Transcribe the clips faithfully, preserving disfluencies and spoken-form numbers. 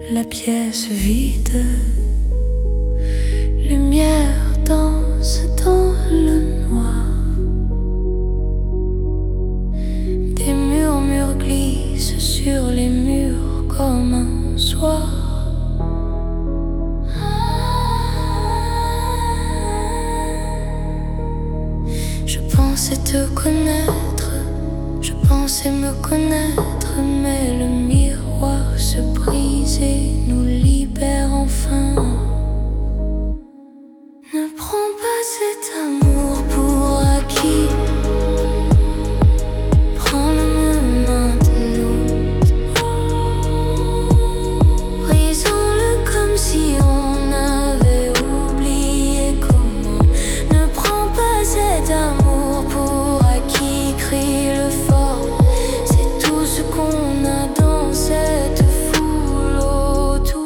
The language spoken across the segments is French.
la pièce vide. Lumière danse dans le noir. Des murmures glissent sur les murs comme un soir. Je pensais te connaître, je pensais me connaître, mais le miroir se brise et nous libère enfin. Ne prends pas cet amour pour acquis. Prends-le maintenant. Brisons-le comme si on avait oublié comment. Ne prends pas cet amour pour acquis. Crie-le fort, c'est tout ce qu'on a dans cette foule autour.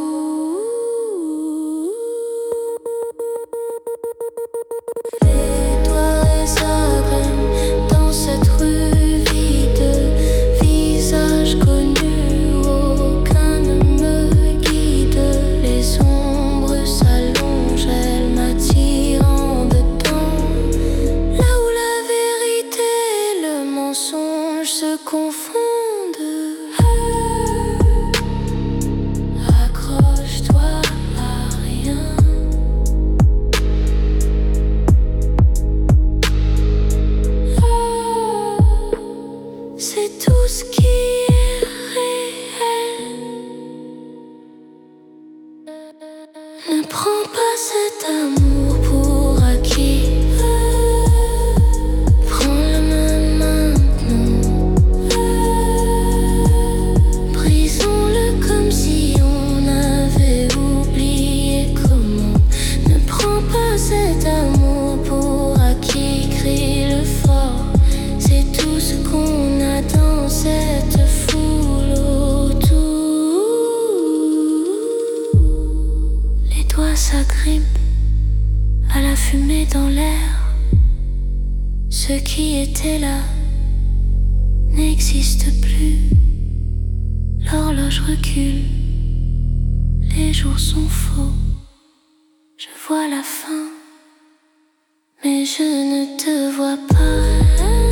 Les doigts s'agrèment dans cette rue vide. Visage connu, aucun ne me guide. Les ombres s'allongent, elles m'attirent en dedans. Là où la vérité et le mensonge se confondent. Accroche-toi à rien. C'est tout ce qui est réel. Ne prends pas cet amour pour acquis. Prends-le maintenant. Brisons-le comme si on avait oublié comment. Ne prends pas cet amour pour acquis. Crie-le fort, c'est tout ce qu'on a dans cette foule autour. Les doigts s'agrippent à la fumée dans l'air. Ce qui était là n'existe plus. L'horloge recule, les jours sont faux. Je vois la fin, mais je ne te vois pas.